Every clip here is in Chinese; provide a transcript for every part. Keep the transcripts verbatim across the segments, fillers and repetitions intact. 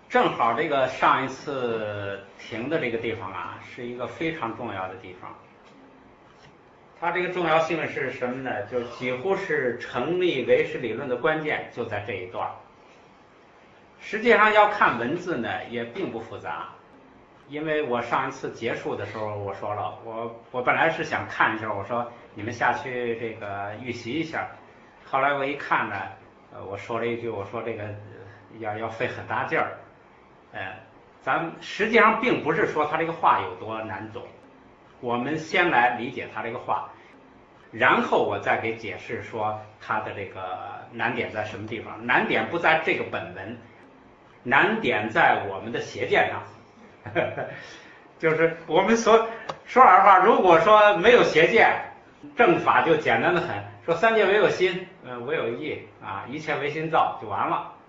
正好这个上一次停的这个地方啊，是一个非常重要的地方。它这个重要性是什么呢？就几乎是成立唯识理论的关键就在这一段。实际上要看文字呢，也并不复杂。因为我上一次结束的时候我说了，我我本来是想看一下，我说你们下去这个预习一下。后来我一看呢，呃，我说了一句，我说这个要要费很大劲儿。呃，咱们实际上并不是说他这个话有多难懂，我们先来理解他这个话，然后我再给解释说他的这个难点在什么地方。难点不在这个本文，难点在我们的邪见上。就是我们所说老实话，如果说没有邪见，正法就简单的很，说三界唯有心，呃，唯有意啊，一切唯心造就完了。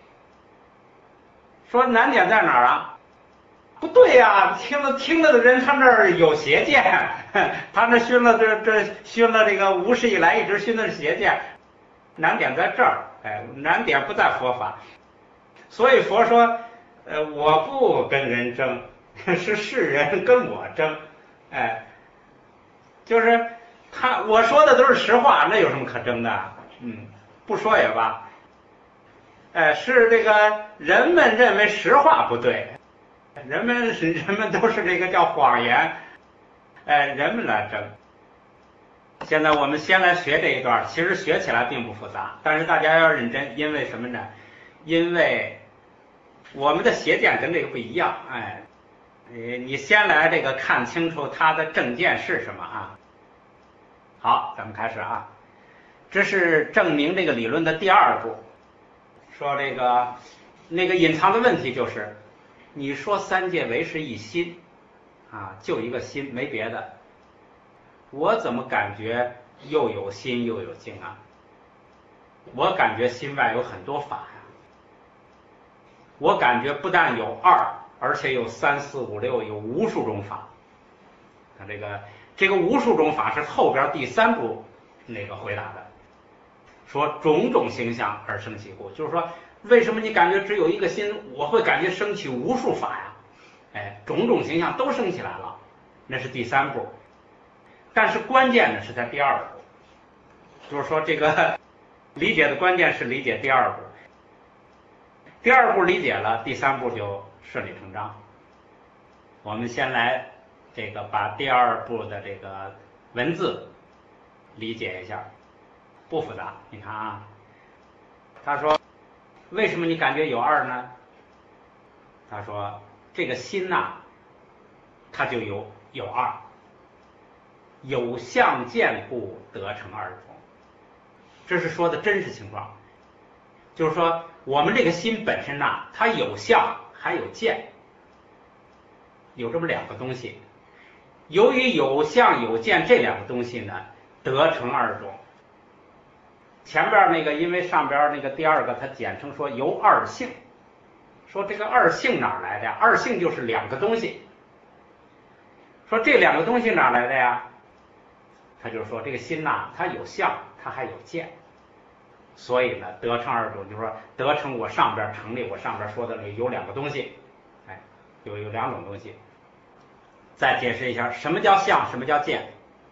说难点在哪儿啊？不对呀、啊，听了听了的人他那儿有邪见，他那熏了这这熏了这个无始以来一直熏的是邪见。难点在这儿，哎，难点不在佛法。所以佛说，呃，我不跟人争，是世人跟我争，哎，就是他我说的都是实话，那有什么可争的？嗯，不说也罢。哎，是这个人们认为实话不对，人们是人们都是这个叫谎言，哎，人们来争。现在我们先来学这一段，其实学起来并不复杂，但是大家要认真，因为什么呢？因为我们的邪见跟这个不一样，哎，你你先来这个看清楚他的正见是什么啊？好，咱们开始啊，这是证明这个理论的第二步。说这个那个隐藏的问题就是，你说三界唯是一心啊，就一个心，没别的。我怎么感觉又有心又有境啊？我感觉心外有很多法呀。我感觉不但有二，而且有三四五六，有无数种法。看这个这个无数种法是后边第三步那个回答的。说种种形象而生起故，就是说为什么你感觉只有一个心，我会感觉升起无数法呀？哎，种种形象都升起来了，那是第三步。但是关键呢是在第二步，就是说这个理解的关键是理解第二步。第二步理解了，第三步就顺理成章。我们先来这个把第二步的这个文字理解一下。不复杂，你看啊，他说为什么你感觉有二呢？他说这个心呐、啊，它就有有二，有相见故得成二种，这是说的真实情况。就是说我们这个心本身呐、啊，它有相还有见，有这么两个东西。由于有相有见这两个东西呢，得成二种。前边那个因为上边那个第二个它简称说由二性，说这个二性哪来的呀？二性就是两个东西。说这两个东西哪来的呀？他就说这个心呐、啊，它有相它还有见，所以呢得成二种，就是说得成我上边成立我上边说的那有两个东西，哎，有有两种东西。再解释一下什么叫相，什么叫见。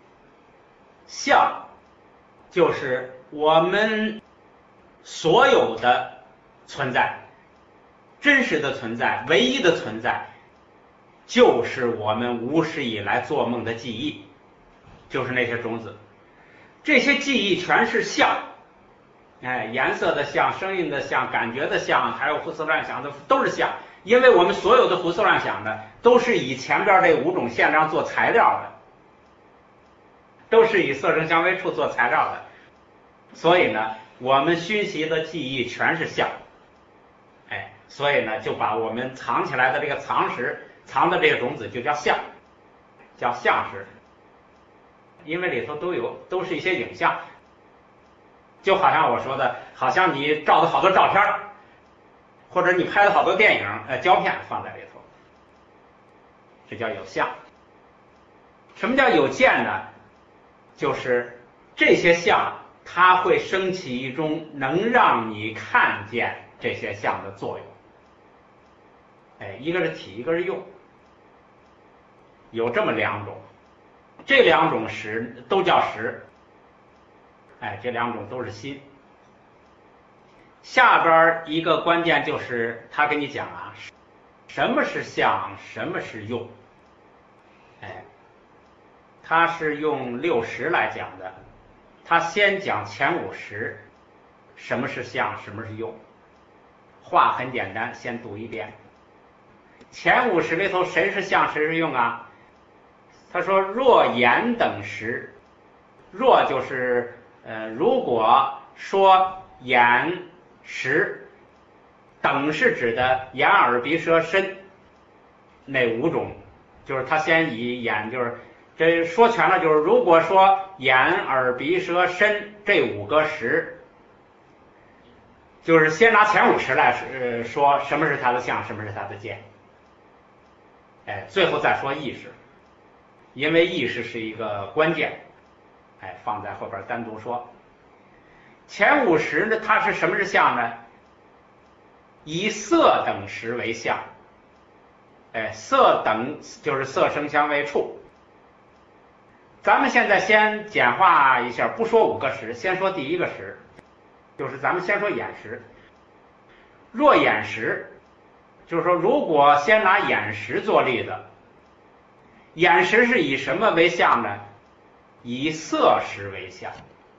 相就是我们所有的存在，真实的存在，唯一的存在，就是我们无始以来做梦的记忆，就是那些种子。这些记忆全是相，哎，颜色的相，声音的相，感觉的相，还有胡思乱想的都是相。因为我们所有的胡思乱想的都是以前边这五种现象做材料的，都是以色声香味触做材料的，所以呢我们熏习的记忆全是相，哎，所以呢就把我们藏起来的这个藏识藏的这个种子就叫相，叫相识。因为里头都有都是一些影像，就好像我说的，好像你照的好多照片，或者你拍的好多电影呃胶片放在里头，这叫有相。什么叫有见呢？就是这些相它会升起一种能让你看见这些相的作用。 哎，一个是体，一个是用，有这么两种，这两种识都叫识，哎，这两种都是心。下边一个关键就是他跟你讲啊，什么是相，什么是用，哎，他是用六识来讲的，他先讲前五识，什么是相，什么是用，话很简单，先读一遍。前五识里头谁是相谁是用啊？他说若言等识，若就是呃，如果说眼识，等是指的眼耳鼻舌身那五种，就是他先以眼，就是这说全了，就是如果说眼耳鼻舌身这五个识，就是先拿前五识来呃说什么是它的相，什么是它的见，哎，最后再说意识，因为意识是一个关键，哎，放在后边单独说。前五识呢，它是什么是相呢？以色等识为相，哎，色等就是色声香味触。咱们现在先简化一下，不说五个识，先说第一个识，就是咱们先说眼识。若眼识，就是说如果先拿眼识做例子，眼识是以什么为相呢？以色识为相。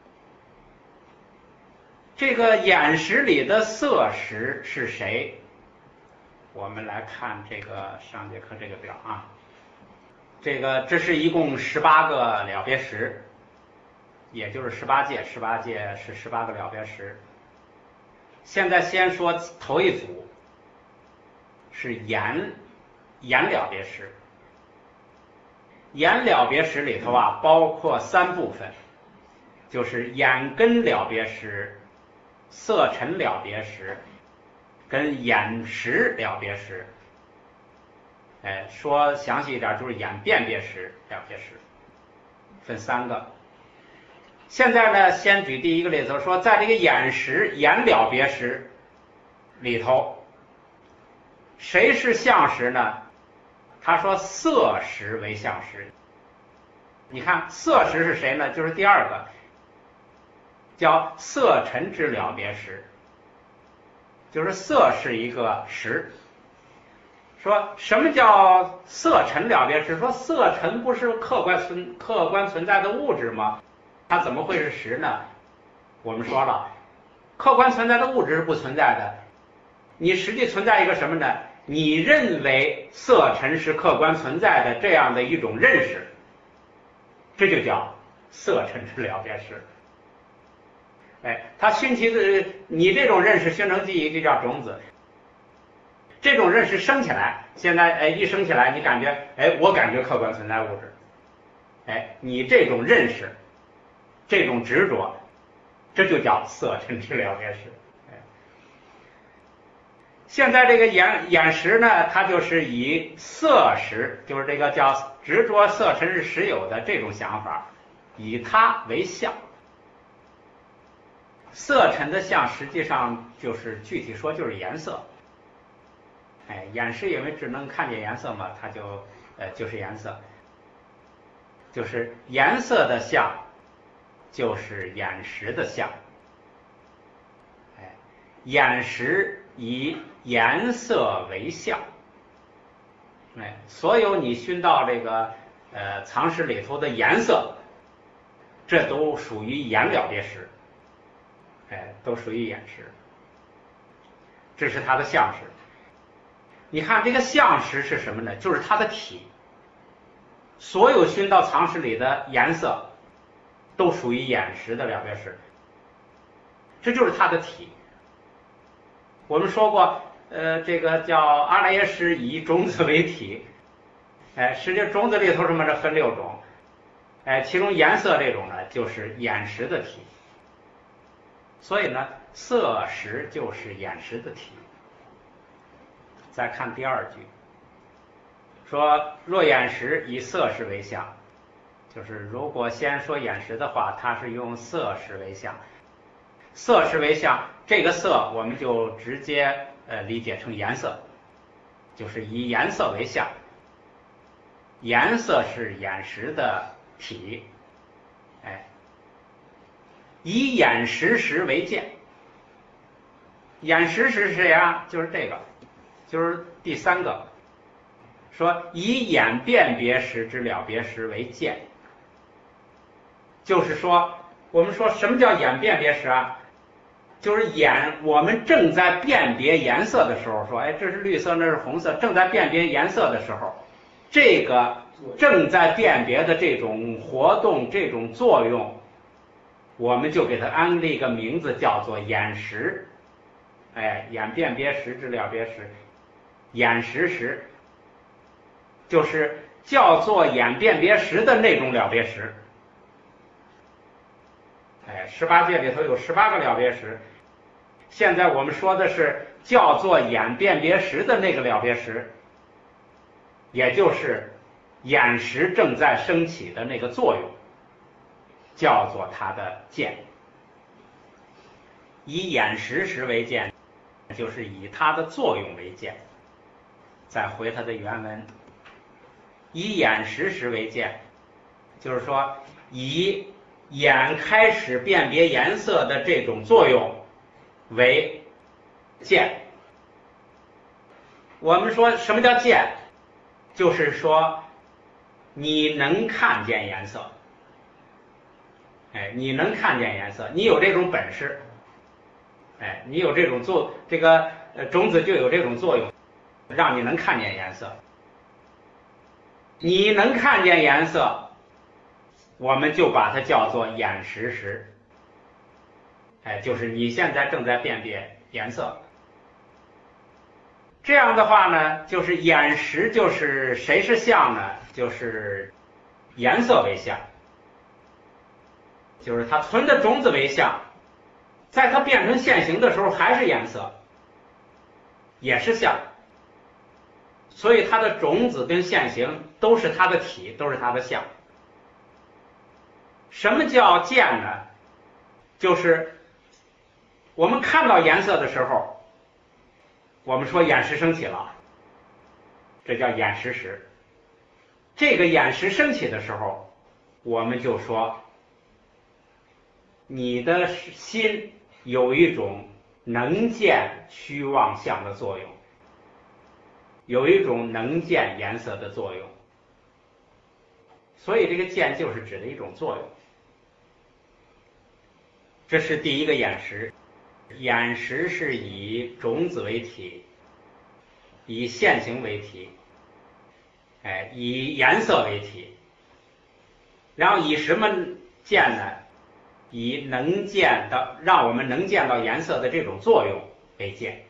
这个眼识里的色识是谁？我们来看这个上节课这个表啊，这个这是一共十八个了别识，也就是十八界，十八界是十八个了别识。现在先说头一组是眼眼了别识。眼了别识里头啊，包括三部分，就是眼根了别识、色尘了别识跟眼识了别识。哎，说详细一点就是眼辨别识了别识，分三个。现在呢，先举第一个例子，说在这个眼识眼了别识里头，谁是相识呢？他说色识为相识。你看色识是谁呢？就是第二个，叫色尘之了别识，就是色是一个识。说什么叫色尘了别识？说色尘不是客观存客观存在的物质吗？它怎么会是识呢？我们说了，客观存在的物质是不存在的，你实际存在一个什么呢？你认为色尘是客观存在的这样的一种认识，这就叫色尘之了别识。哎，它熏其的，你这种认识熏成记忆，就叫种子。这种认识升起来，现在哎一升起来，你感觉哎，我感觉客观存在物质，哎，你这种认识，这种执着，这就叫色尘之了别识。现在这个眼眼识呢，它就是以色识，就是这个叫执着色尘是实有的这种想法，以它为相。色尘的相实际上就是具体说就是颜色。哎，眼识因为只能看见颜色嘛，它就呃就是颜色，就是颜色的相，就是眼识的相。哎，眼识以颜色为相，哎，所有你熏到这个呃藏识里头的颜色，这都属于眼了别识，哎，都属于眼识，这是它的相识。你看这个相识是什么呢？就是它的体，所有熏到藏识里的颜色，都属于眼识的了别识，这就是它的体。我们说过。呃，这个叫阿赖耶识以种子为体，哎，实际种子里头什么是分六种，哎，其中颜色这种呢，就是眼识的体，所以呢，色识就是眼识的体。再看第二句，说若眼识以色识为相，就是如果先说眼识的话，它是用色识为相，色识为相，这个色我们就直接呃理解成颜色， 就是以颜色为相，颜色是眼识的体，哎，以眼识识为见。眼识识是谁啊？就是这个，就是第三个，说以眼辨别识之了别识为见。就是说，我们说什么叫眼辨别识啊？就是眼，我们正在辨别颜色的时候，说，哎，这是绿色，那是红色，正在辨别颜色的时候，这个正在辨别的这种活动、这种作用，我们就给它安立一个名字，叫做眼识。哎，眼辨别识之了别识，眼识识，就是叫做眼辨别识的那种了别识。哎，十八界里头有十八个了别识，现在我们说的是叫做眼辨别识的那个了别识，也就是眼识正在升起的那个作用，叫做它的见。以眼识识为见，就是以它的作用为见。再回它的原文，以眼识识为见，就是说以眼开始辨别颜色的这种作用为见。我们说什么叫见？就是说你能看见颜色，哎，你能看见颜色，你有这种本事，哎，你有这种作，这个呃种子就有这种作用，让你能看见颜色。你能看见颜色，我们就把它叫做眼识识，哎，就是你现在正在辨别颜色。这样的话呢，就是眼识就是谁是相呢？就是颜色为相，就是它存的种子为相，在它变成现行的时候还是颜色，也是相，所以它的种子跟现行都是它的体，都是它的相。什么叫见呢？就是我们看到颜色的时候，我们说眼识升起了，这叫眼识识。这个眼识升起的时候，我们就说你的心有一种能见虚妄相的作用，有一种能见颜色的作用。所以这个见就是指的一种作用。这是第一个眼识。眼识是以种子为体，以现行为体，哎，以颜色为体，然后以什么见呢？以能见到，让我们能见到颜色的这种作用为见。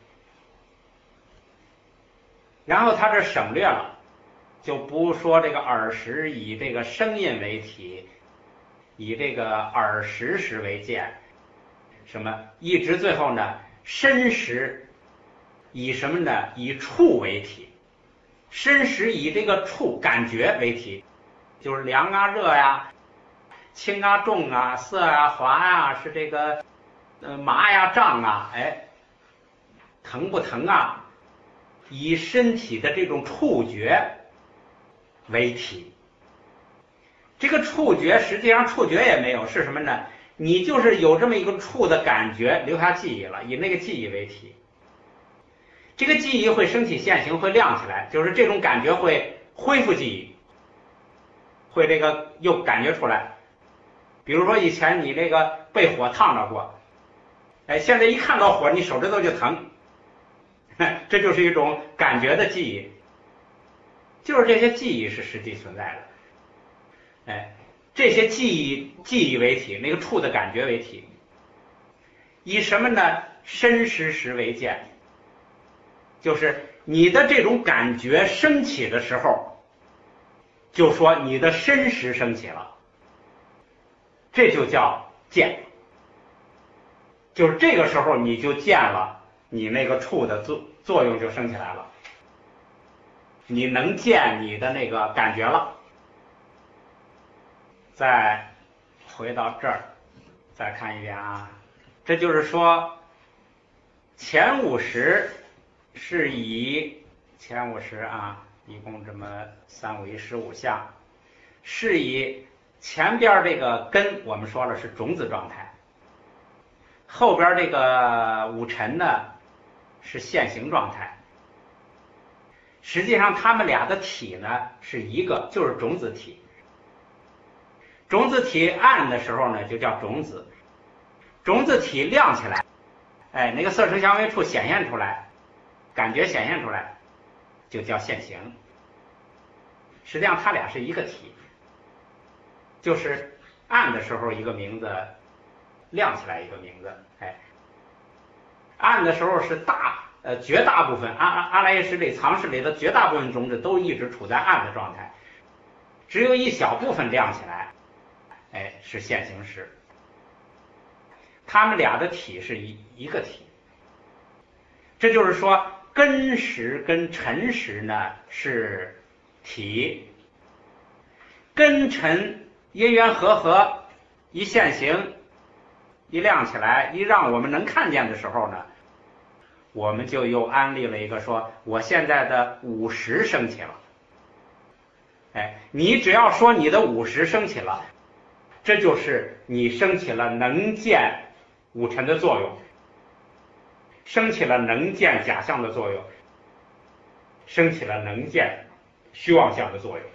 然后他这省略了，就不说这个耳识以这个声音为体，以这个耳识识为见，什么一直最后呢，身识以什么呢？以触为体，身识以这个触感觉为体，就是凉啊、热呀、轻啊、重啊、涩啊、滑呀、是这个呃麻呀、胀啊，哎，疼不疼啊？以身体的这种触觉为体。这个触觉实际上触觉也没有，是什么呢？你就是有这么一个触的感觉，留下记忆了，以那个记忆为体。这个记忆会升起现行，会亮起来，就是这种感觉会恢复记忆，会这个又感觉出来。比如说以前你这个被火烫着过，哎，现在一看到火，你手指头就疼，这就是一种感觉的记忆，就是这些记忆是实际存在的，哎，这些记忆记忆为体，那个触的感觉为体，以什么呢？身识识为见，就是你的这种感觉升起的时候，就说你的身识升起了，这就叫见，就是这个时候你就见了，你那个触的作作用就升起来了，你能见你的那个感觉了。再回到这儿，再看一遍啊，这就是说前五识是以前五十啊，一共这么三五一十五项，是以前边这个根我们说了是种子状态，后边这个五尘呢是现行状态。实际上它们俩的体呢是一个，就是种子体。种子体暗的时候呢就叫种子，种子体亮起来，哎，那个色声香味触显现出来，感觉显现出来，就叫现行。实际上它俩是一个体，就是暗的时候一个名字，亮起来一个名字。哎，暗的时候是大呃绝大部分阿阿阿赖耶识里藏识里的绝大部分种子都一直处在暗的状态，只有一小部分亮起来，哎，是现行识。它们俩的体是一一个体。这就是说根识跟尘识呢是体，根尘因缘和合一现行一亮起来，一让我们能看见的时候呢，我们就又安利了一个说我现在的五识升起了。哎，你只要说你的五识升起了，这就是你升起了能见五尘的作用，升起了能见假象的作用，升起了能见虚妄相的作用。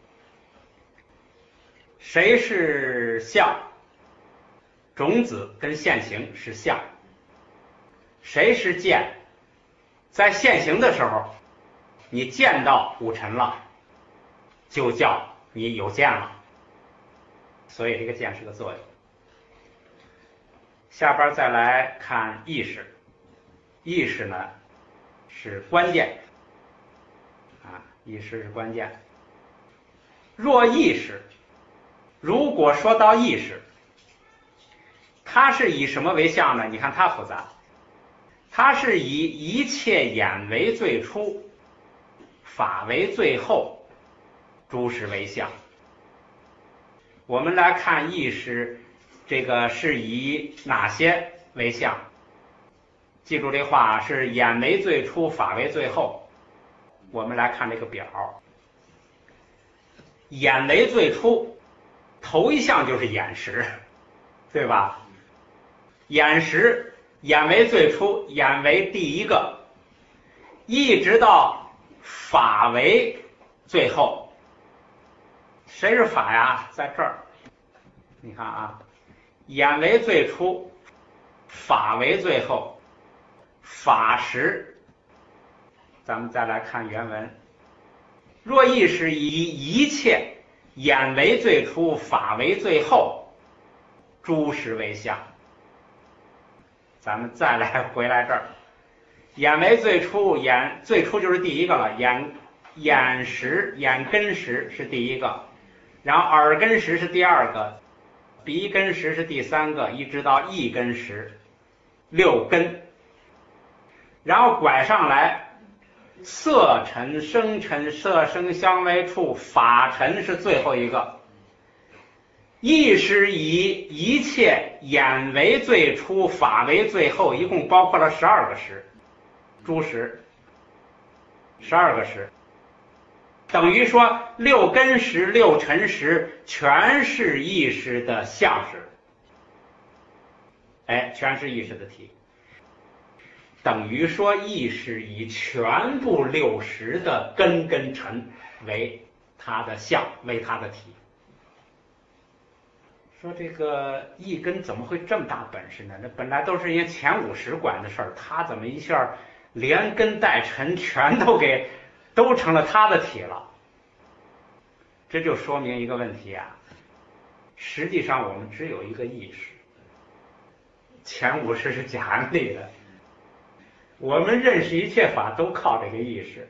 谁是相？种子跟现行是相。谁是见？在现行的时候你见到五尘了，就叫你有见了，所以这个见是个作用。下边再来看意识，意识呢是关键啊，意识是关键。若意识，如果说到意识，它是以什么为相呢？你看它复杂，它是以一切眼为最初，法为最后，诸识为相。我们来看意识，这个是以哪些为相？记住这话，是眼为最初，法为最后。我们来看这个表，眼为最初，头一项就是眼识，对吧？眼识，眼为最初，眼为第一个，一直到法为最后。谁是法呀？在这儿，你看啊，眼为最初，法为最后，法识。咱们再来看原文，若意识以一切眼为最初，法为最后，诸识为相。咱们再来回来这儿，眼为最初，眼最初就是第一个了，眼眼识眼根识是第一个，然后耳根识是第二个，鼻根识是第三个，一直到意根识，六根。然后拐上来，色尘、声尘、色声香味触，法尘是最后一个。意识以一切眼为最初，法为最后，一共包括了十二个识，诸识，十二个识，等于说六根识、六尘识全是意识的相识，哎，全是意识的体。等于说意识以全部六识的根跟尘为它的相，为它的体。说这个一根怎么会这么大本事呢？那本来都是因为前五识管的事儿，他怎么一下连根带尘全都给都成了他的体了？这就说明一个问题啊，实际上我们只有一个意识，前五识是假安利的，我们认识一切法都靠这个意识。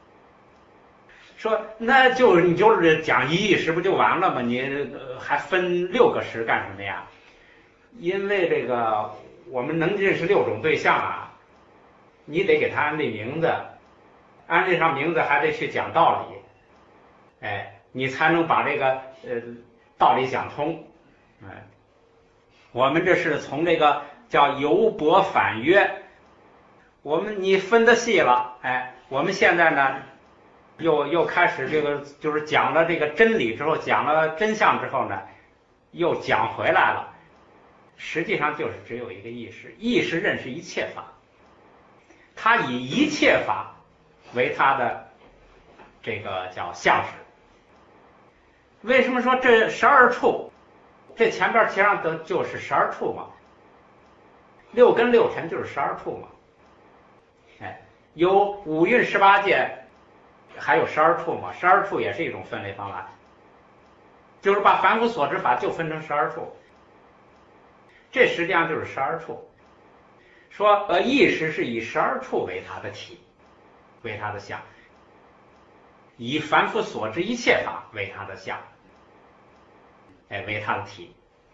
说那就你就是讲一意识不就完了吗？你还分六个识干什么呀？因为这个我们能认识六种对象啊，你得给他安立名字，安立上名字还得去讲道理，哎，你才能把这个呃道理讲通。哎，我们这是从这个叫由薄反约，我们你分得细了，哎， 我们现在呢，又又开始这个就是讲了这个真理之后，讲了真相之后呢，又讲回来了。实际上就是只有一个意识，意识认识一切法，它以一切法为它的这个叫相识。为什么说这十二处？这前边实际上都就是十二处嘛，六根六尘就是十二处嘛。哎，有五蕴十八界，还有十二处嘛，十二处也是一种分类方法，就是把凡夫所知法就分成十二处。这实际上就是十二处。说呃，意识是以十二处为它的体，为它的相，以凡夫所知一切法为它的相，哎，为它的体。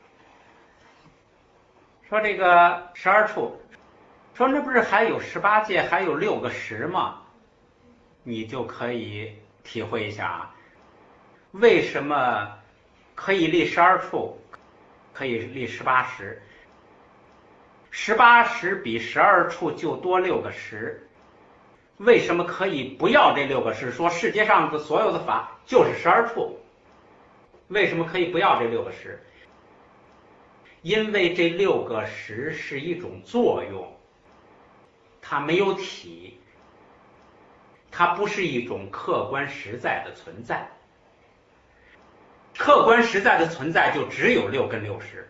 说这个十二处，说那不是还有十八界，还有六个识吗？你就可以体会一下啊，为什么可以立十二处，可以立十八识？十八识比十二处就多六个识，为什么可以不要这六个识？说世界上的所有的法就是十二处，为什么可以不要这六个识？因为这六个识是一种作用，它没有体，它不是一种客观实在的存在。客观实在的存在就只有六根六识。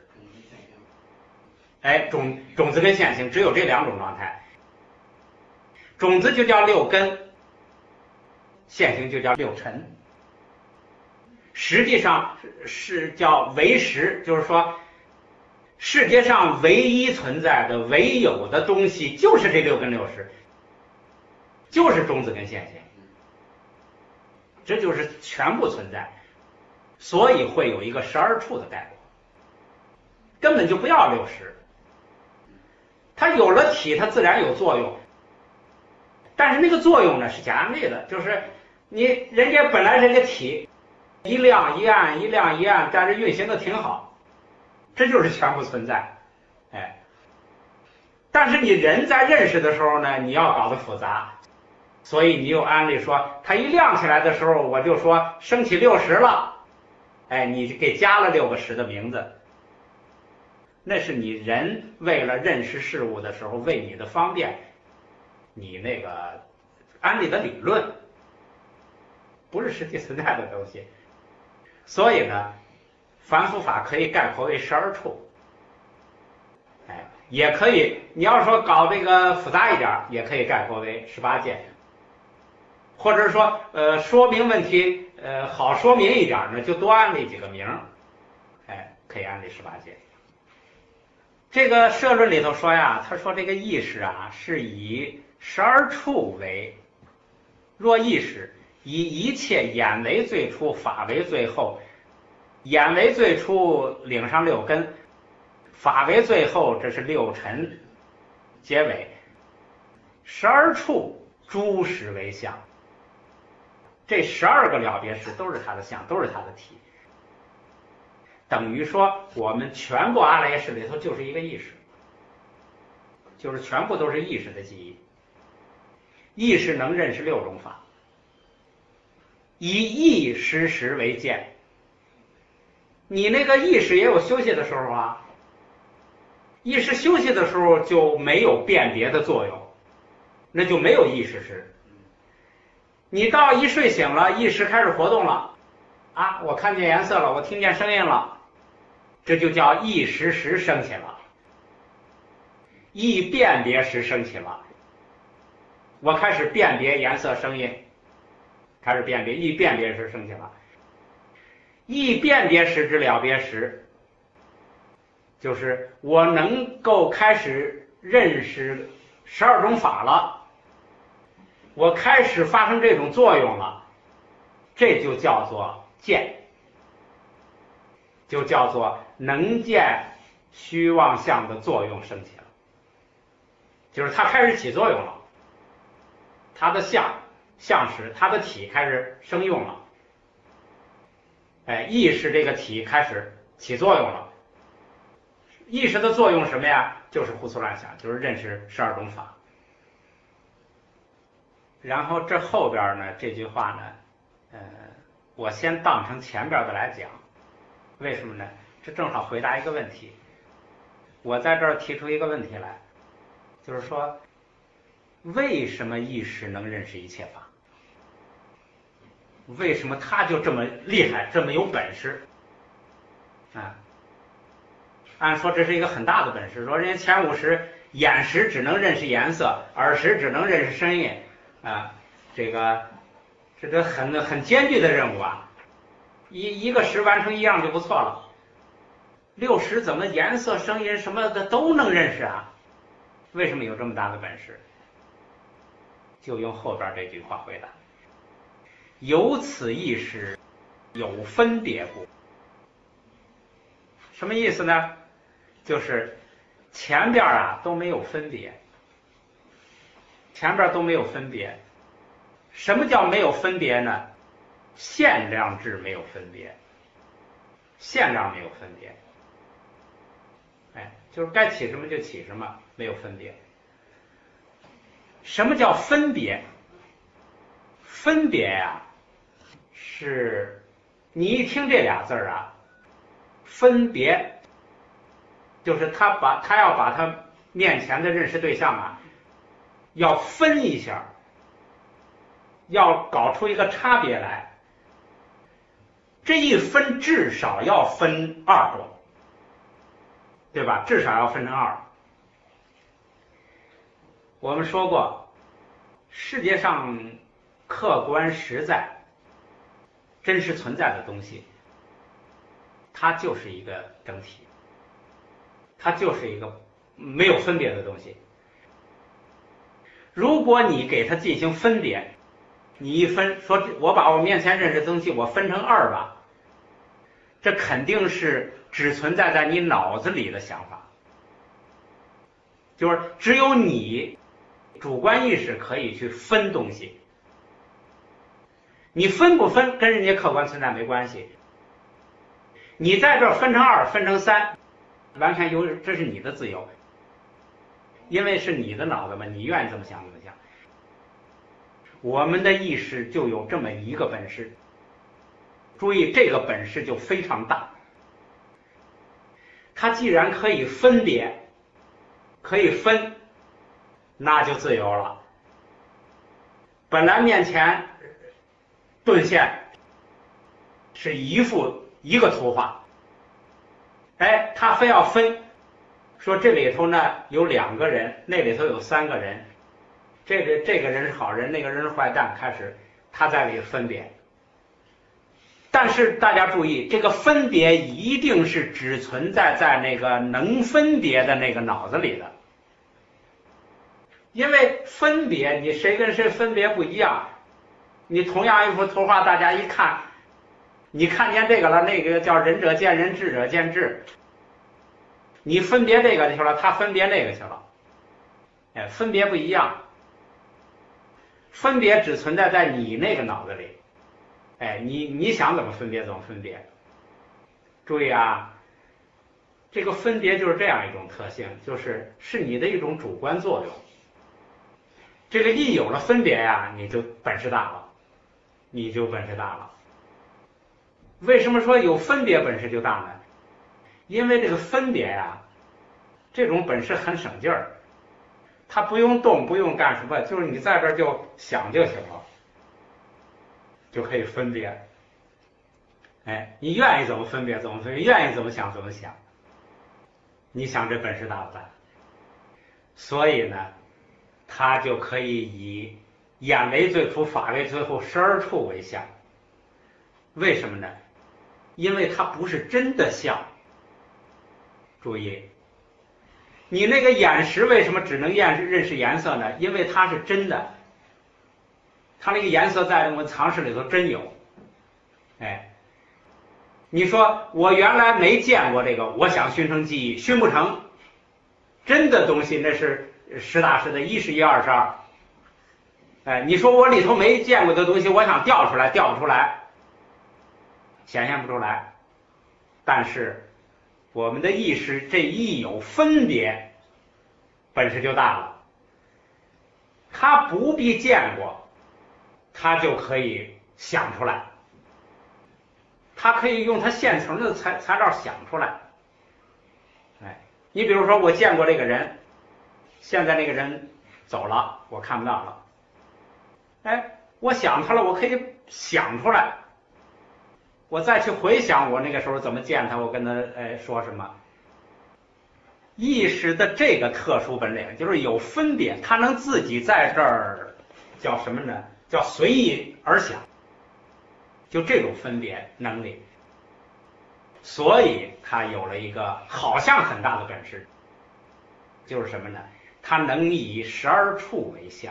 哎，种种子跟现行只有这两种状态，种子就叫六根，现行就叫六尘。实际上是叫唯识，就是说世界上唯一存在的唯有的东西就是这六根六识，就是种子跟现行，这就是全部存在，所以会有一个十二处的概括，根本就不要六识。它有了体，它自然有作用，但是那个作用呢是假安立的，就是你人家本来这个体一亮一暗一亮一暗，但是运行的挺好，这就是全部存在。哎，但是你人在认识的时候呢，你要搞得复杂，所以你又安利说它一亮起来的时候，我就说升起六识了，哎，你给加了六个识的名字。那是你人为了认识事物的时候，为你的方便，你那个安利的理论，不是实际存在的东西。所以呢，凡夫法可以概括为十二处，哎，也可以，你要说搞这个复杂一点，也可以概括为十八界，或者说呃说明问题呃好说明一点呢，就多安利几个名，哎，可以安利十八界。这个社论里头说呀，他说这个意识啊是以十二处为，若意识以一切眼为最初，法为最后，眼为最初领上六根，法为最后，这是六尘结尾，十二处诸识为相，这十二个了别识都是它的相，都是它的体。等于说我们全部阿赖耶识里头就是一个意识，就是全部都是意识的记忆。意识能认识六种法，以意识识为见。你那个意识也有休息的时候啊，意识休息的时候就没有辨别的作用，那就没有意识识。你到一睡醒了，意识开始活动了啊，我看见颜色了，我听见声音了，这就叫意识识升起了，意辨别识升起了。我开始辨别颜色声音，开始辨别，意辨别识升起了。意辨别识之了别识，就是我能够开始认识十二种法了，我开始发生这种作用了，这就叫做见，就叫做能见虚妄相的作用升起了，就是它开始起作用了，它的相相识，它的体开始生用了，哎，意识这个体开始起作用了。意识的作用什么呀？就是胡思乱想，就是认识十二种法。 然后这后边呢这句话呢，呃，我先当成前边的来讲，为什么呢？这正好回答一个问题。我在这儿提出一个问题来，就是说，为什么意识能认识一切法？为什么他就这么厉害，这么有本事？啊，按说这是一个很大的本事。说人家前五十眼识只能认识颜色，耳识只能认识声音，啊，这个这个很很艰巨的任务啊，一一个识完成一样就不错了。六识怎么颜色、声音什么的都能认识啊？为什么有这么大的本事？就用后边这句话回答：由此意识有分别故。什么意思呢？就是前边啊都没有分别，前边都没有分别。什么叫没有分别呢？限量质没有分别，限量没有分别。哎，就是该起什么就起什么，没有分别。什么叫分别？分别呀、啊，是你一听这俩字儿啊，分别就是他把他要把他面前的认识对象啊，要分一下，要搞出一个差别来。这一分至少要分二多，对吧？至少要分成二。我们说过，世界上客观实在、真实存在的东西，它就是一个整体，它就是一个没有分别的东西。如果你给它进行分别，你一分说我把我面前认识的东西我分成二吧，这肯定是只存在在你脑子里的想法，就是只有你主观意识可以去分东西，你分不分跟人家客观存在没关系。你在这儿分成二分成三，完全由这是你的自由，因为是你的脑子嘛，你愿意怎么想怎么想。我们的意识就有这么一个本事，注意这个本事就非常大。它既然可以分别，可以分，那就自由了。本来面前顿现是一幅一个图画，哎，他非要分，说这里头呢有两个人，那里头有三个人，这个这个人是好人，那个人是坏蛋，开始他在里分别。但是大家注意，这个分别一定是只存在在那个能分别的那个脑子里的，因为分别你谁跟谁分别不一样，你同样一幅图画，大家一看，你看见这个了，那个叫仁者见仁，智者见智，你分别这个去了，他分别那个去了，哎，分别不一样，分别只存在在你那个脑子里。哎，你你想怎么分别怎么分别。注意啊，这个分别就是这样一种特性，就是是你的一种主观作用。这个一有了分别呀、啊，你就本事大了，你就本事大了。为什么说有分别本事就大呢？因为这个分别呀、啊，这种本事很省劲儿，它不用动，不用干什么，就是你在这儿就想就行了。就可以分别，哎，你愿意怎么分别怎么分别，愿意怎么想怎么想。你想这本事大不大？所以呢，他就可以以眼为最初，法为最后，十二处为相。为什么呢？因为它不是真的相。注意，你那个眼识为什么只能认认识颜色呢？因为它是真的。它那个颜色在我们常识里头真有，哎，你说我原来没见过这个，我想熏成记忆，熏不成。真的东西那是实打实的，一是一，二是二。哎，你说我里头没见过的东西，我想调出来，调不出来，显现不出来。但是我们的意识这一有分别，本事就大了。他不必见过。 他就可以想出来，他可以用他现成的材材料想出来。哎，你比如说我见过这个人，现在那个人走了，我看不到了。哎，我想他了，我可以想出来，我再去回想我那个时候怎么见他，我跟他哎说什么。意识的这个特殊本领就是有分别，他能自己在这儿叫什么呢？叫随意而想，就这种分别能力。所以他有了一个好像很大的本事，就是什么呢？他能以十二处为相。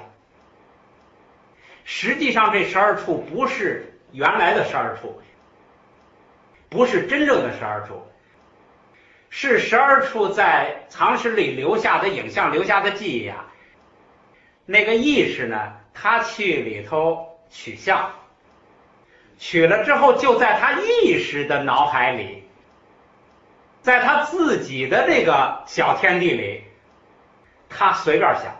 实际上这十二处不是原来的十二处，不是真正的十二处，是十二处在藏识里留下的影像，留下的记忆啊。那个意识呢，他去里头取像，取了之后就在他意识的脑海里，在他自己的这个小天地里，他随便想，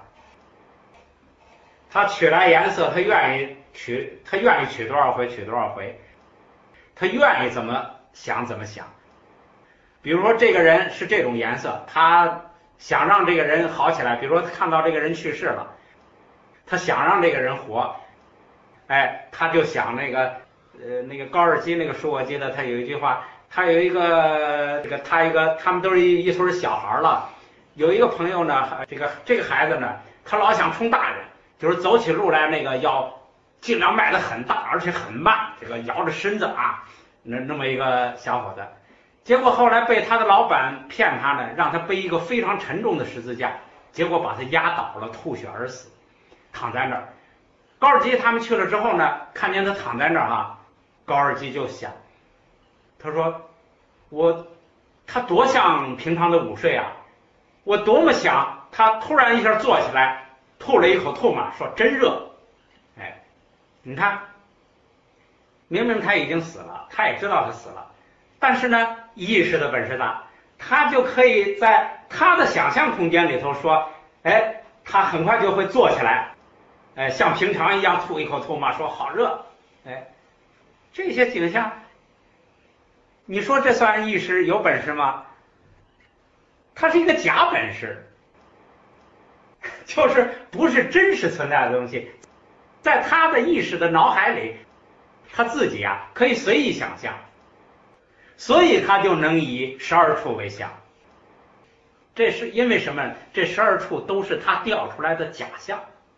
他取来颜色，他愿意取，他愿意取多少回取多少回，他愿意怎么想怎么想。比如说这个人是这种颜色，他想让这个人好起来，比如说他看到这个人去世了，他想让这个人活，哎，他就想那个呃那个高尔基那个书，我记得他有一句话，他有一个这个他一个他们都是一一堆小孩了，有一个朋友呢，这个这个孩子呢，他老想冲大人，就是走起路来那个要尽量迈得很大，而且很慢，这个摇着身子啊，那那么一个小伙子。结果后来被他的老板骗他呢，让他背一个非常沉重的十字架，结果把他压倒了，吐血而死，躺在那儿。高尔基他们去了之后呢，看见他躺在那儿啊，高尔基就想，他说我他多像平常的午睡啊，我多么想他突然一下坐起来，吐了一口唾沫，说真热。哎，你看，明明他已经死了，他也知道他死了，但是呢，意识的本事大，他就可以在他的想象空间里头说，哎，他很快就会坐起来，哎，像平常一样吐一口唾沫，说好热。哎，这些景象，你说这算意识有本事吗？它是一个假本事，就是不是真实存在的东西，在他的意识的脑海里，他自己啊可以随意想象，所以他就能以十二处为相。这是因为什么？这十二处都是他调出来的假象。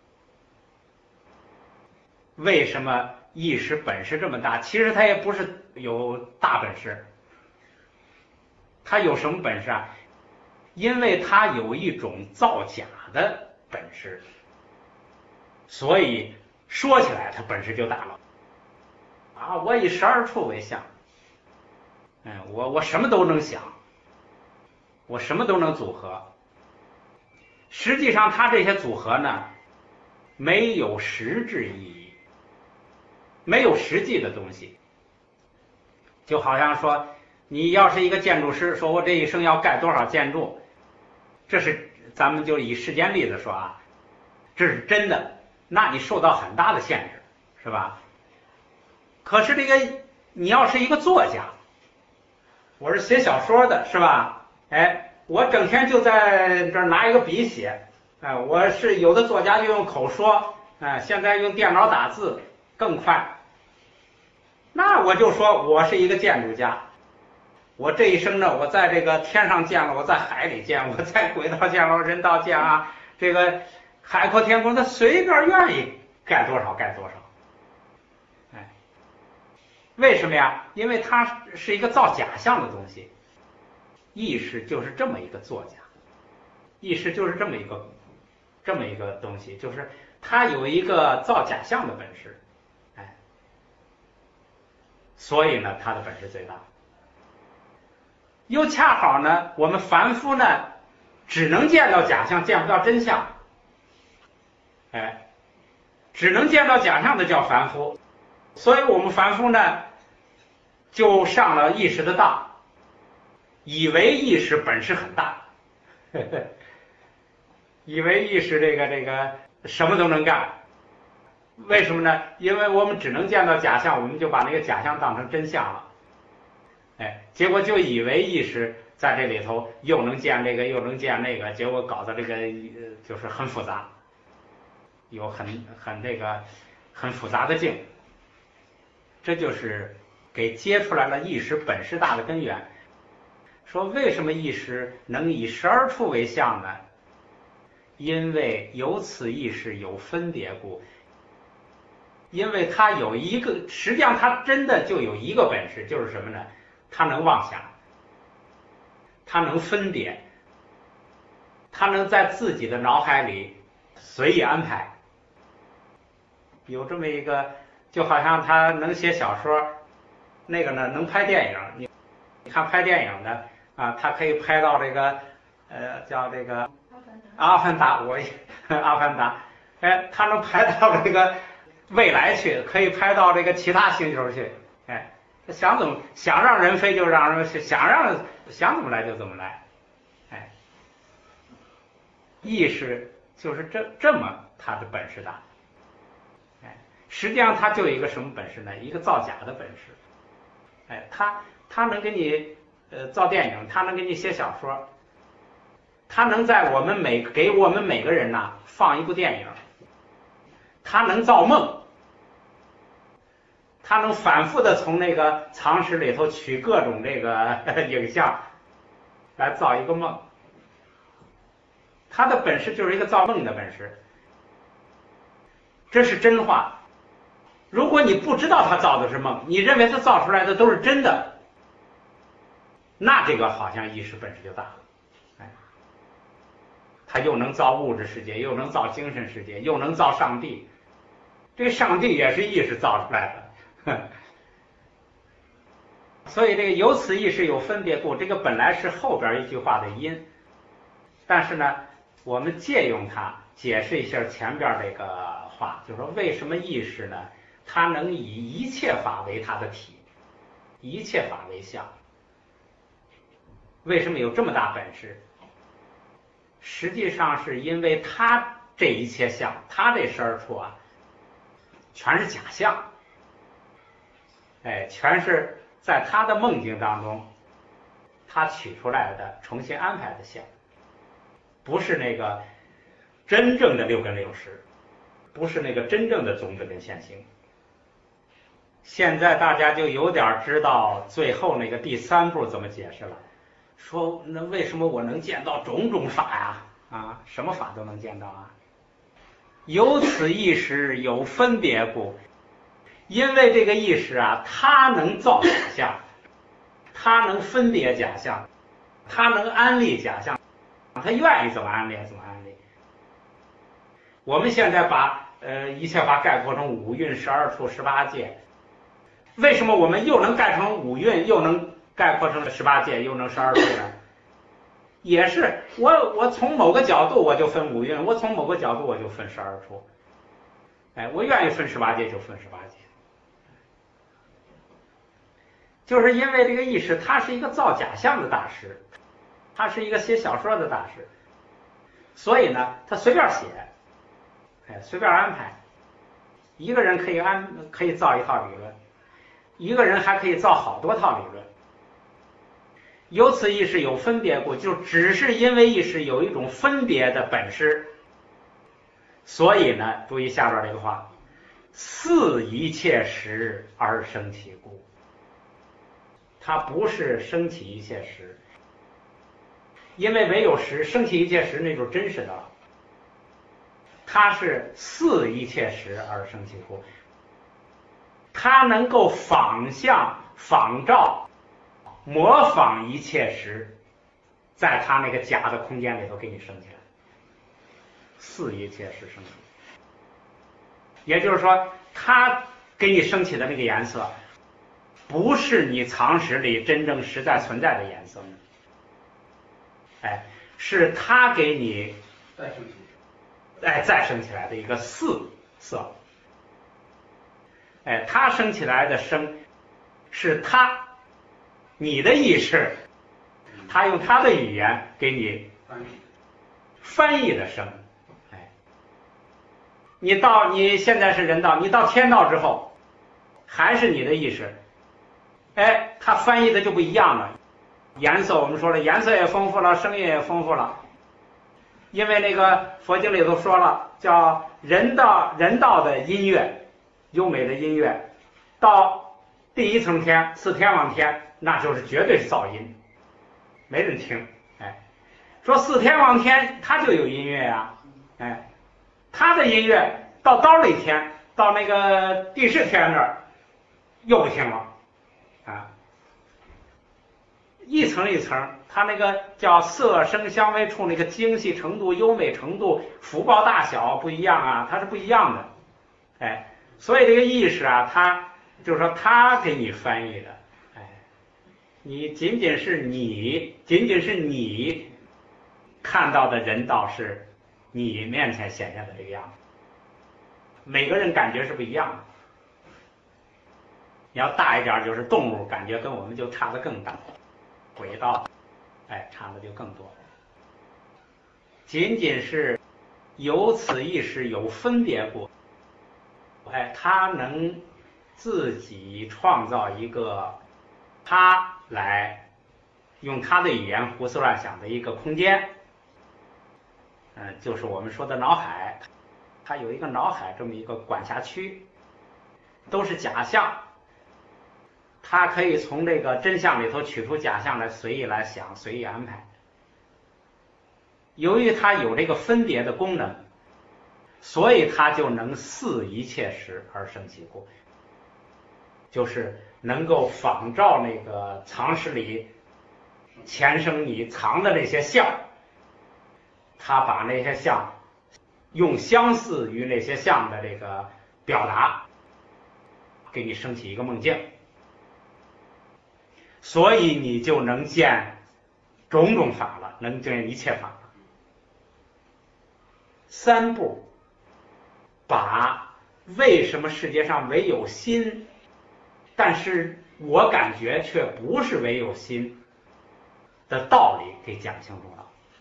为什么意识本事这么大？其实他也不是有大本事，他有什么本事啊？因为他有一种造假的本事，所以说起来他本事就大了。啊，我以十二处为相，嗯，我我什么都能想，我什么都能组合。实际上他这些组合呢，没有实质意义，没有实际的东西。就好像说，你要是一个建筑师，说我这一生要盖多少建筑，这是咱们就以世间例子说啊，这是真的，那你受到很大的限制，是吧？可是这个你要是一个作家，我是写小说的，是吧？哎，我整天就在这儿拿一个笔写，哎，我是有的作家就用口说，哎，现在用电脑打字更快。那我就说我是一个建筑家，我这一生呢，我在这个天上见了，我在海里见，我在轨道见了，人道见啊，这个海阔天空，他随便愿意盖多少盖多少。哎，为什么呀？因为它是一个造假象的东西。意识就是这么一个作家，意识就是这么一个这么一个东西，就是它有一个造假象的本事。哎，所以呢，它的本事最大。又恰好呢，我们凡夫呢，只能见到假象，见不到真相。哎，只能见到假象的叫凡夫，所以我们凡夫呢，就上了意识的当，以为意识本事很大，呵呵，以为意识这个这个什么都能干， 为什么呢？因为我们只能见到假象，我们就把那个假象当成真相了。哎，结果就以为意识在这里头又能见这个又能见那个，结果搞得这个呃就是很复杂，有很很这个很复杂的境。这就是给揭出来了意识本事大的根源。说为什么意识能以十二处为相呢？因为有此意识有分别故。因为它有一个，实际上它真的就有一个本事，就是什么呢？它能妄想，它能分别，它能在自己的脑海里随意安排。有这么一个，就好像他能写小说，那个呢能拍电影。你你看拍电影的啊，他可以拍到这个呃叫这个阿凡达，我阿凡达，哎，他能拍到这个未来去，可以拍到这个其他星球去，哎，想怎么想让人飞就让人，想让想怎么来就怎么来，哎，意识就是这这么他的本事大，哎，实际上他就有一个什么本事呢？一个造假的本事，哎，他他能给你呃造电影，他能给你写小说，他能在我们每给我们每个人呐放一部电影。他能造梦，他能反复的从那个藏室里头取各种这个影像来造一个梦。他的本事就是一个造梦的本事，这是真话。如果你不知道他造的是梦，你认为他造出来的都是真的，那这个好像意识本事就大了。哎，他又能造物质世界，又能造精神世界，又能造上帝。这上帝也是意识造出来的，所以这个有此意识有分别故，这个本来是后边一句话的因，但是呢，我们借用它解释一下前边这个话，就是说为什么意识呢？它能以一切法为它的体，一切法为相。为什么有这么大本事？实际上是因为它这一切相，它这十二处啊。全是假象，哎，全是在他的梦境当中，他取出来的、重新安排的相，不是那个真正的六根六识，不是那个真正的种子跟现行。现在大家就有点知道最后那个第三步怎么解释了，说那为什么我能见到种种法呀？啊，什么法都能见到啊？有此意识有分别故，因为这个意识啊，它能造假象，它能分别假象，它能安立假象，它愿意怎么安立怎么安立。我们现在把呃一切法概括成五蕴、十二处、十八界，为什么我们又能概成五蕴，又能概括成十八界，又能十二处呢？也是我我从某个角度我就分五蕴，我从某个角度我就分十二处，哎，我愿意分十八界就分十八界，就是因为这个意识他是一个造假象的大师，他是一个写小说的大师，所以呢他随便写，哎，随便安排，一个人可以安可以造一套理论，一个人还可以造好多套理论。有此意识有分别故，就只是因为意识有一种分别的本事，所以呢，注意下边这个话，似一切时而生其故。它不是升起一切时，因为唯有时升起一切时，那就是真实的了。它是似一切时而生其故，它能够仿像、仿照。模仿一切时，在他那个假的空间里头给你升起来，似一切时升起。也就是说，他给你升起的那个颜色，不是你藏室里真正实在存在的颜色，哎，是他给你再升起， 哎再升起来的一个似色，哎，他升起来的升，是他。你的意识，他用他的语言给你翻译的声，哎， 你到你现在是人道，你到天道之后，还是你的意识，哎，它翻译的就不一样了。颜色我们说了，颜色也丰富了，声音也丰富了。因为那个佛经里头说了，叫人道人道的音乐，优美的音乐，到第一层天四天王天，那就是绝对是噪音，没人听。哎，说四天王天它就有音乐呀、啊，哎，它的音乐到刀里天，到那个第四天那儿又不听了啊。一层一层，它那个叫色声香味触，那个精细程度、优美程度、福报大小不一样啊，它是不一样的。哎，所以这个意识啊，它就是说它给你翻译的，哎，你仅仅是你，仅仅是你看到的人道是你面前显现的这个样子，每个人感觉是不一样的。你要大一点，就是动物感觉跟我们就差得更大。轨道，哎，差的就更多。仅仅是有此意识有分别故，哎，他能自己创造一个他来用他的语言胡思乱想的一个空间，嗯，就是我们说的脑海，它有一个脑海这么一个管辖区，都是假象。他可以从这个真相里头取出假象来，随意来想，随意安排。由于它有这个分别的功能，所以它就能似一切时而生其故，就是能够仿照那个藏室里前生你藏的那些相，他把那些相用相似于那些相的这个表达，给你升起一个梦境。所以你就能见种种法了，能见一切法了。三步把为什么世界上唯有心，但是我感觉却不是唯有心的道理给讲清楚了。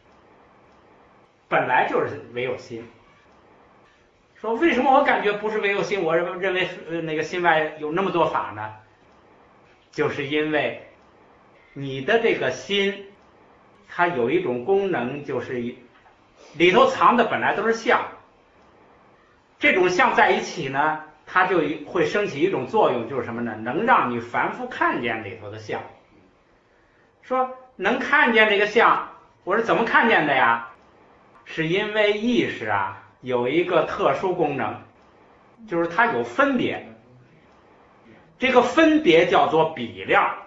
本来就是唯有心，说为什么我感觉不是唯有心，我认为那个心外有那么多法呢？就是因为你的这个心，它有一种功能，就是里头藏的本来都是相，这种相在一起呢，它就会升起一种作用，就是什么呢？能让你凡夫看见里头的相。说能看见这个相，我是怎么看见的呀？是因为意识啊有一个特殊功能，就是它有分别，这个分别叫做比量。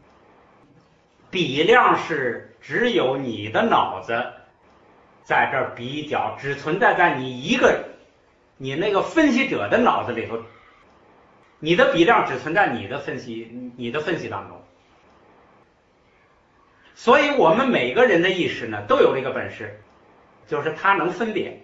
比量是只有你的脑子在这儿比较，只存在在你一个你那个分析者的脑子里头，你的比量只存在你的分析你的分析当中。所以我们每个人的意识呢都有这个本事，就是他能分别，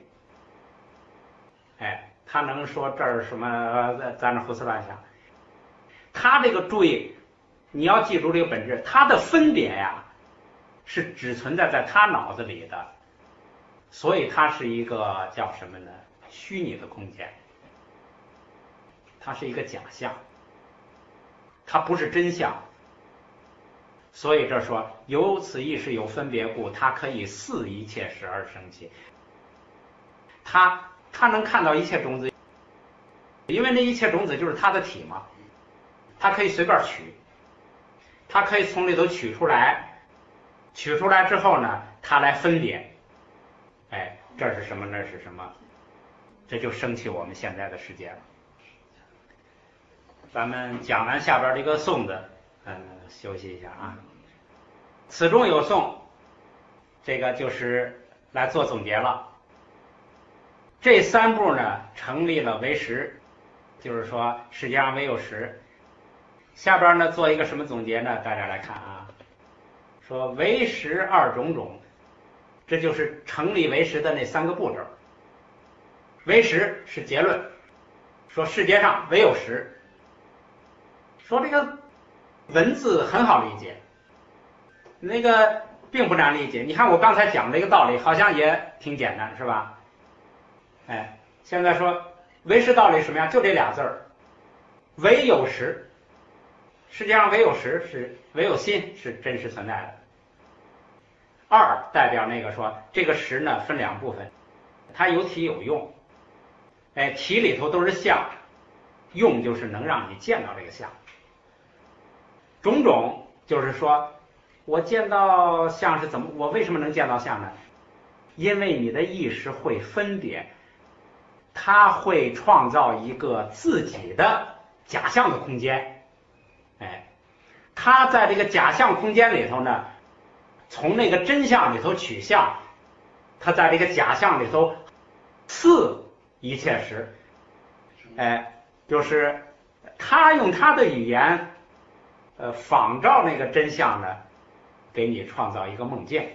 哎，他能说这儿什么在那胡思乱想，他这个注意你要记住这个本质，它的分别呀是只存在在他脑子里的，所以它是一个叫什么呢？虚拟的空间，它是一个假象，它不是真相。所以这说有此意识有分别故，它可以似一切时而生起。它它能看到一切种子，因为那一切种子就是它的体嘛，它可以随便取。它可以从里头取出来，取出来之后呢，它来分别，哎，这是什么，那是什么，这就升起我们现在的世界了。咱们讲完下边这个颂子，嗯，休息一下啊。此中有颂，这个就是来做总结了。这三步呢，成立了为实，就是说世界上唯有实。下边呢做一个什么总结呢？大家来看啊，说为实二种种，这就是成立为实的那三个步骤。为实是结论，说世界上唯有实。说这个文字很好理解，那个并不难理解。你看我刚才讲这个道理，好像也挺简单，是吧？哎， 现在说唯识道理什么样？就这俩字儿，唯有实。世界上唯有实是唯有心是真实存在的。二代表那个说这个实呢分两部分，它有体有用。哎，体里头都是相，用就是能让你见到这个相。种种就是说我见到相是怎么，我为什么能见到相呢？因为你的意识会分别，它会创造一个自己的假象的空间。哎，它在这个假象空间里头呢，从那个真相里头取象，它在这个假象里头似一切实。哎，就是他用他的语言，呃，仿照那个真相呢，给你创造一个梦境，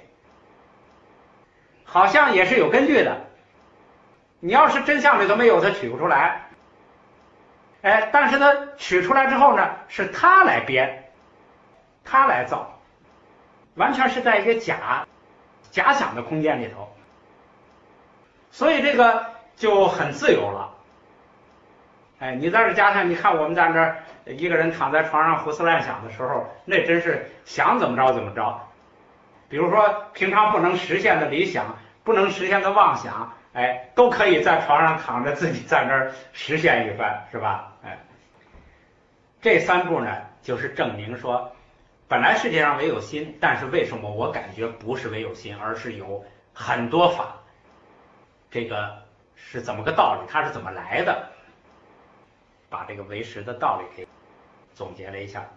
好像也是有根据的。你要是真相里头没有，他取不出来。哎，但是他取出来之后呢，是他来编，他来造，完全是在一个假假想的空间里头，所以这个就很自由了。哎，你在这家乡，你看我们在那儿一个人躺在床上胡思乱想的时候，那真是想怎么着怎么着。比如说平常不能实现的理想，不能实现的妄想，哎，都可以在床上躺着自己在那儿实现一番，是吧？哎，这三步呢，就是证明说，本来世界上唯有心，但是为什么我感觉不是唯有心，而是有很多法？这个是怎么个道理？它是怎么来的？把这个唯识的道理给总结了一下。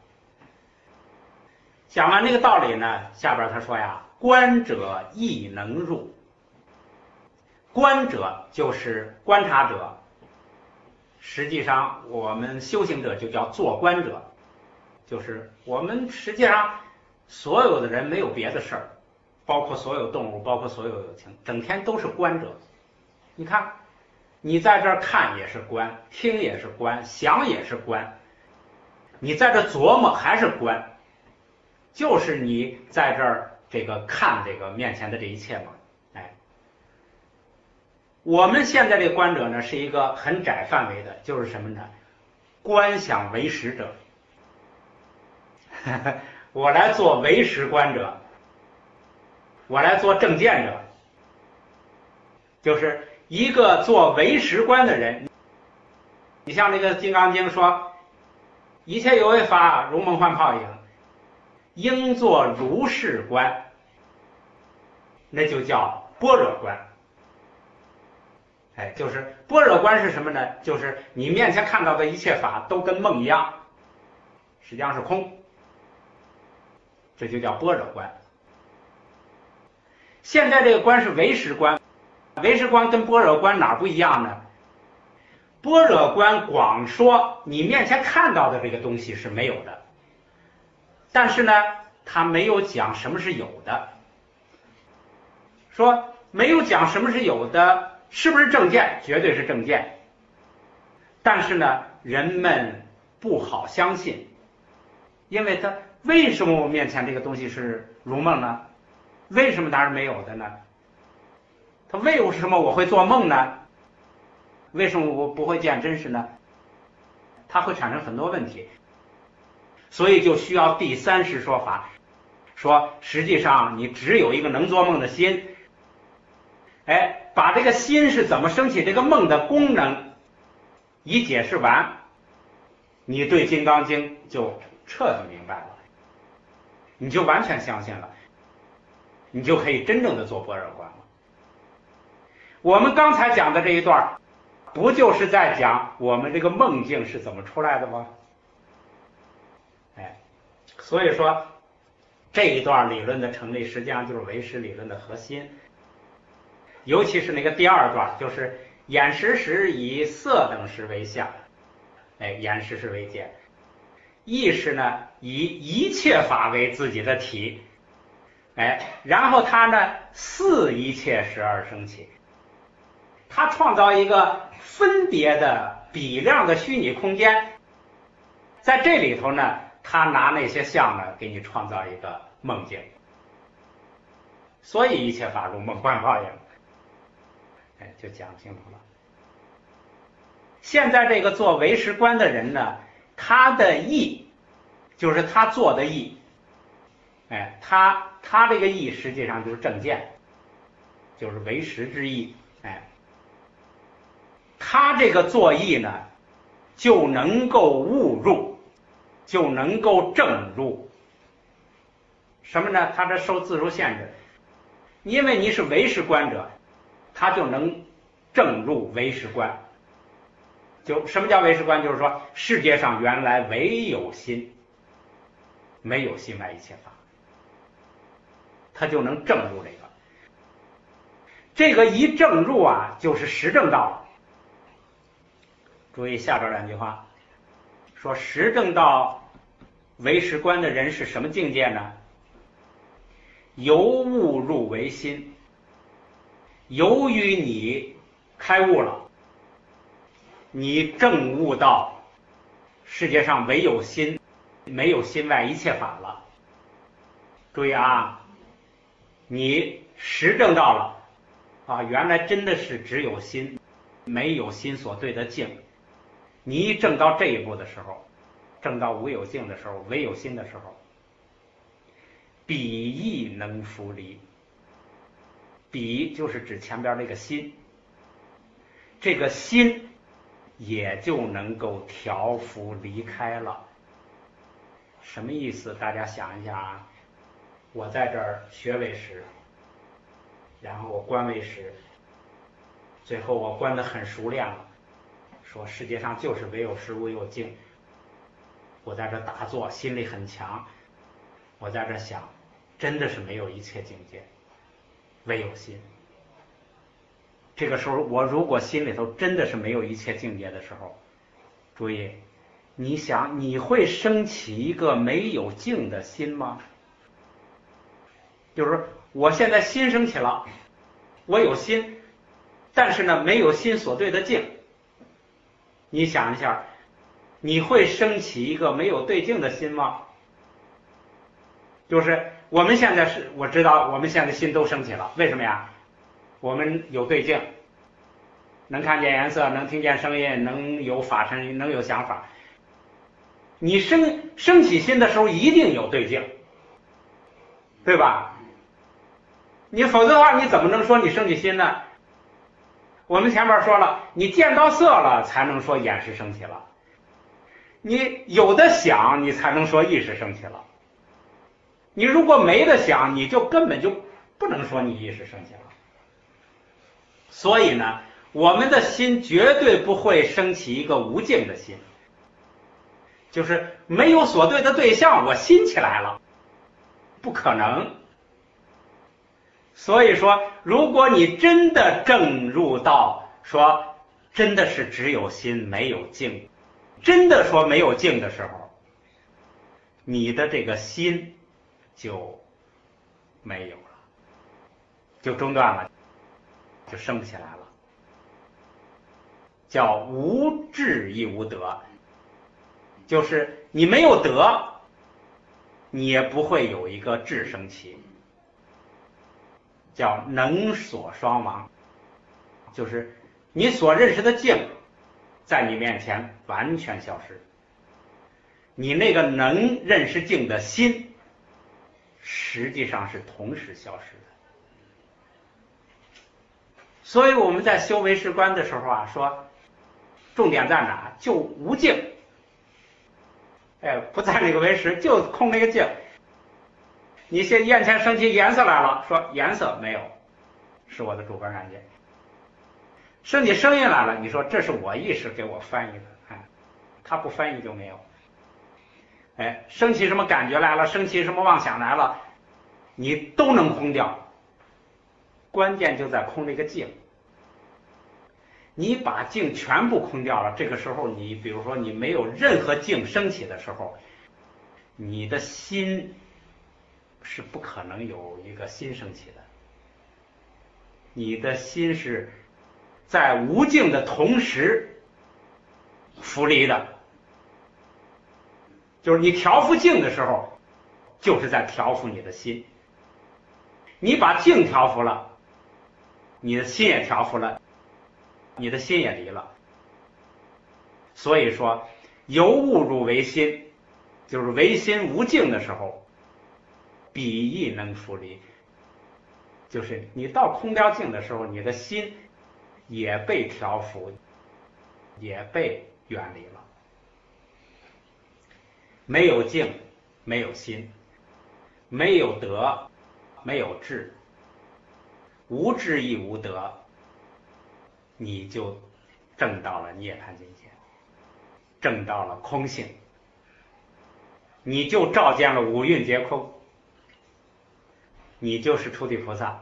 讲完这个道理呢，下边他说呀，观者亦能入。观者就是观察者，实际上我们修行者就叫做观者，就是我们实际上所有的人没有别的事儿，包括所有动物，包括所有有情，整天都是观者。你看你在这儿看也是观，听也是观，想也是观，你在这琢磨还是观，就是你在这儿这个看这个面前的这一切嘛。哎，我们现在这个观者呢是一个很窄范围的，就是什么呢？观想唯识者。我来做唯识观者，我来做正见者，就是一个做唯识观的人。你像这个《金刚经》说，一切有为法如梦幻泡影，应作如是观，那就叫般若观。哎，就是般若观是什么呢？就是你面前看到的一切法都跟梦一样，实际上是空，这就叫般若观。现在这个观是唯识观，唯识观跟般若观哪儿不一样呢？般若观广说你面前看到的这个东西是没有的，但是呢，他没有讲什么是有的。说没有讲什么是有的，是不是正见？绝对是正见。但是呢，人们不好相信，因为他为什么我面前这个东西是如梦呢？为什么它是没有的呢？他为什么我会做梦呢？为什么我不会见真实呢？它会产生很多问题，所以就需要第三世说法，说实际上你只有一个能做梦的心，哎，把这个心是怎么升起这个梦的功能一解释完，你对《金刚经》就彻底明白了，你就完全相信了，你就可以真正的做般若观了。我们刚才讲的这一段不就是在讲我们这个梦境是怎么出来的吗？哎，所以说这一段理论的成立实际上就是唯识理论的核心，尤其是那个第二段，就是眼识时以色等识为相，哎，眼识是为见，意识呢以一切法为自己的体，哎，然后它呢似一切时而生起，它创造一个分别的比量的虚拟空间，在这里头呢，他拿那些相呢给你创造一个梦境，所以一切法如梦幻泡影，哎，就讲清楚了。 现在这个做唯识观的人呢，他的义就是他做的义，哎，他他这个义实际上就是正见，就是唯识之义，哎，他这个做义呢，就能够悟入，就能够正入。什么呢？他这受自如限制，因为你是唯识观者，他就能正入唯识观。就什么叫唯识观？就是说世界上原来唯有心，没有心外一切法，他就能正入这个。这个一正入啊，就是实证道了。注意下边两句话，说实证道唯识观的人是什么境界呢？由悟入唯心，由于你开悟了，你正悟到世界上唯有心，没有心外一切法了。注意啊，你实证到了啊，原来真的是只有心，没有心所对的境。你一证到这一步的时候，证到无有境的时候，唯有心的时候，彼亦能伏离。彼就是指前边那个心，这个心也就能够调伏离开了。什么意思？大家想一下啊，我在这儿学唯识，然后我观唯识，最后我观得很熟练了，说世界上就是唯有实无有境。我在这打坐，心里很强，我在这想，真的是没有一切境界，唯有心。这个时候我如果心里头真的是没有一切境界的时候，注意，你想你会升起一个没有境的心吗？就是我现在心升起了，我有心，但是呢没有心所对的境。你想一下，你会升起一个没有对境的心吗？就是我们现在是，我知道我们现在心都升起了，为什么呀？我们有对境，能看见颜色，能听见声音，能有法身，能有想法。你升升起心的时候一定有对境，对吧？你否则的话你怎么能说你升起心呢？我们前面说了，你见到色了才能说眼识升起了，你有的想你才能说意识升起了，你如果没得想，你就根本就不能说你意识升起了。所以呢，我们的心绝对不会升起一个无境的心，就是没有所对的对象，我心起来了，不可能。所以说，如果你真的正入到说真的是只有心没有境，真的说没有境的时候，你的这个心就没有了，就中断了，就升不起来了，叫无智亦无得。就是你没有得，你也不会有一个智升起，叫能所双亡。就是你所认识的境在你面前完全消失，你那个能认识境的心实际上是同时消失的。所以我们在修唯识观的时候啊，说重点在哪？就无境，哎，不在那个唯识，就空那个境。你现眼前升起颜色来了，说颜色没有，是我的主观感觉。升起声音来了，你说这是我意识给我翻译的，哎，它不翻译就没有。哎，升起什么感觉来了，升起什么妄想来了，你都能空掉。关键就在空这个境。你把境全部空掉了，这个时候你比如说你没有任何境升起的时候，你的心是不可能有一个心升起的。你的心是在无境的同时浮离的，就是你调伏境的时候，就是在调伏你的心。你把境调伏了，你的心也调伏了，你的心也离了。 所以说，由物入唯心，就是唯心无境的时候，彼亦能出离。就是你到空掉境的时候，你的心也被调伏，也被远离了。没有境，没有心，没有德，没有智，无智亦无德，你就证到了涅槃境界，证到了空性，你就照见了五蕴皆空，你就是初地菩萨。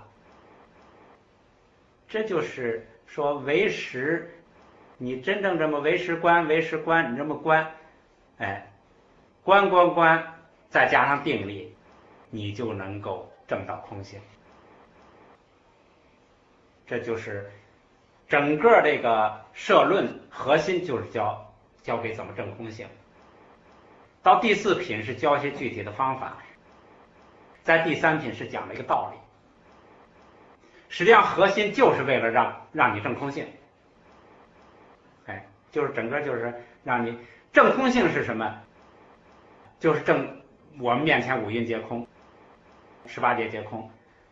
这就是说唯识，你真正这么唯识观，唯识观，你这么观，哎，观观观，再加上定力，你就能够证到空性。这就是整个这个社论核心，就是教教给怎么证空性。到第四品是教一些具体的方法，在第三品是讲了一个道理。实际上核心就是为了让让你证空性，哎，就是整个就是让你证空性是什么？就是证我们面前五蕴皆空，十八界皆空。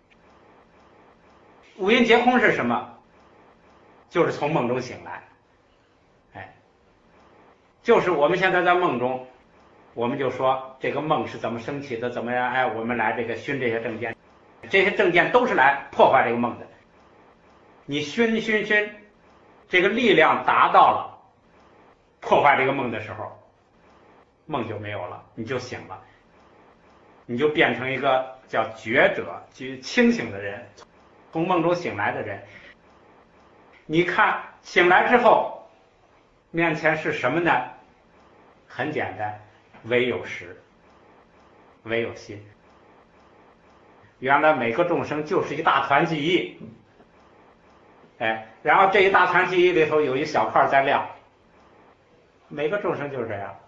五蕴皆空是什么？就是从梦中醒来，哎，就是我们现在在梦中，我们就说这个梦是怎么升起的，怎么样？哎，我们来这个熏这些正见。这些正见都是来破坏这个梦的。你熏熏熏，这个力量达到了破坏这个梦的时候，梦就没有了，你就醒了，你就变成一个叫觉者，即清醒的人，从梦中醒来的人。你看醒来之后，面前是什么呢？很简单，唯有识，唯有心。原来每个众生就是一大团记忆，哎，然后这一大团记忆里头有一小块在亮，每个众生就是这样。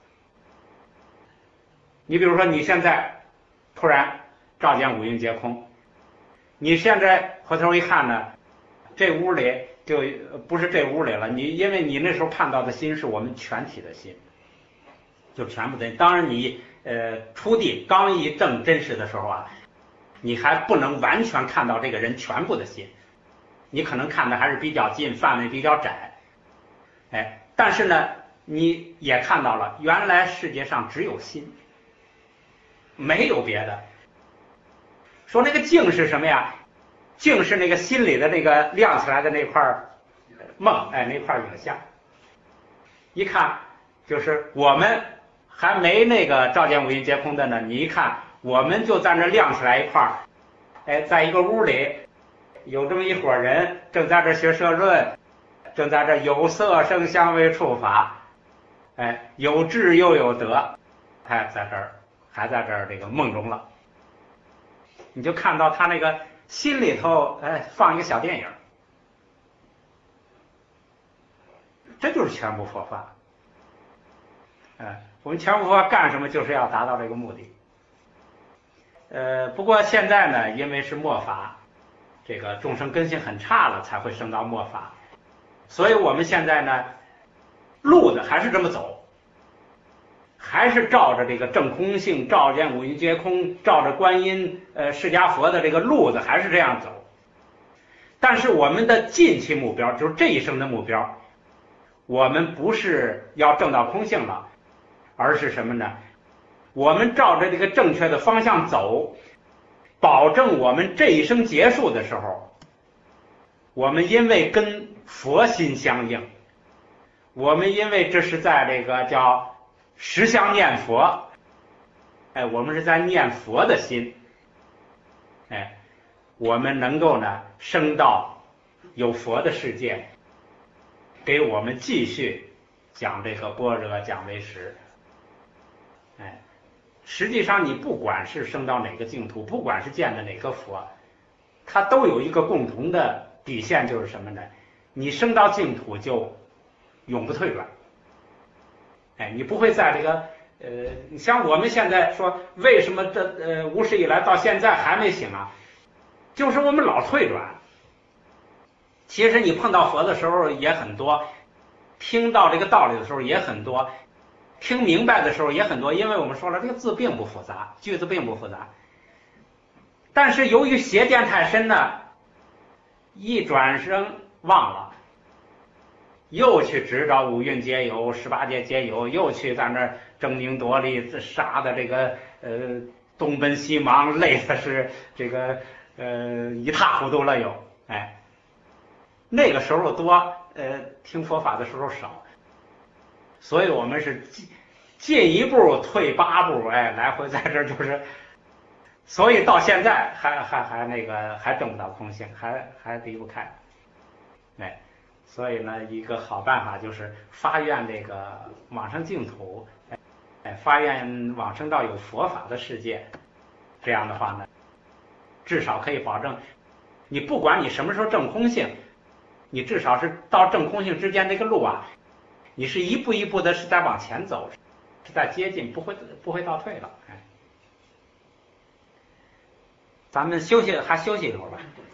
你比如说你现在突然照见五蕴皆空，你现在回头一看呢，这屋里就不是这屋里了，你因为你那时候看到的心是我们全体的心，就全部的。当然你呃初地刚一证真实的时候啊，你还不能完全看到这个人全部的心，你可能看的还是比较近，范围比较窄，哎，但是呢，你也看到了，原来世界上只有心，没有别的。说那个境是什么呀？境是那个心里的那个亮起来的那块梦，哎，那块影像。一看就是我们还没那个照见五蕴皆空的呢，你一看。我们就在那亮起来一块儿，哎，在一个屋里，有这么一伙人正在这学社论，正在这有色声香味触法，哎，有智又有德，哎，在这儿还在这儿这个梦中了，你就看到他那个心里头，哎，放一个小电影，这就是全部佛法。哎，我们全部佛法干什么？就是要达到这个目的。呃，不过现在呢，因为是末法，这个众生根性很差了，才会升到末法，所以我们现在呢，路子还是这么走，还是照着这个正空性，照见五蕴皆空，照着观音呃释迦佛的这个路子，还是这样走。但是我们的近期目标，就是这一生的目标，我们不是要证到空性了，而是什么呢？我们照着这个正确的方向走，保证我们这一生结束的时候，我们因为跟佛心相应，我们因为这是在这个叫实相念佛，哎，我们是在念佛的心，哎，我们能够呢升到有佛的世界，给我们继续讲这个般若，讲唯识，哎。实际上你不管是升到哪个净土，不管是见的哪个佛，它都有一个共同的底线，就是什么呢？你升到净土就永不退转，哎，你不会在这个呃，你像我们现在说为什么这呃无始以来到现在还没醒啊？就是我们老退转。其实你碰到佛的时候也很多， 听到这个道理的时候也很多，听明白的时候也很多，因为我们说了，这个字并不复杂，句子并不复杂。但是由于邪见太深呢，一转身忘了，又去执着五蕴皆有、十八界皆有，又去在那儿争名夺利，杀的这个呃东奔西忙，累的是这个呃一塌糊涂了又，哎，那个时候多，呃听佛法的时候少，所以我们是进进一步退八步，哎，来回在这就是，所以到现在还还还那个还证不到空性，还还离不开，哎。所以呢，一个好办法就是发愿这个往生净土，哎，发愿往生到有佛法的世界。这样的话呢，至少可以保证，你不管你什么时候证空性，你至少是到证空性之间这个路啊，你是一步一步的是在往前走，是在接近，不会不会倒退了。哎，咱们休息还休息一会儿吧。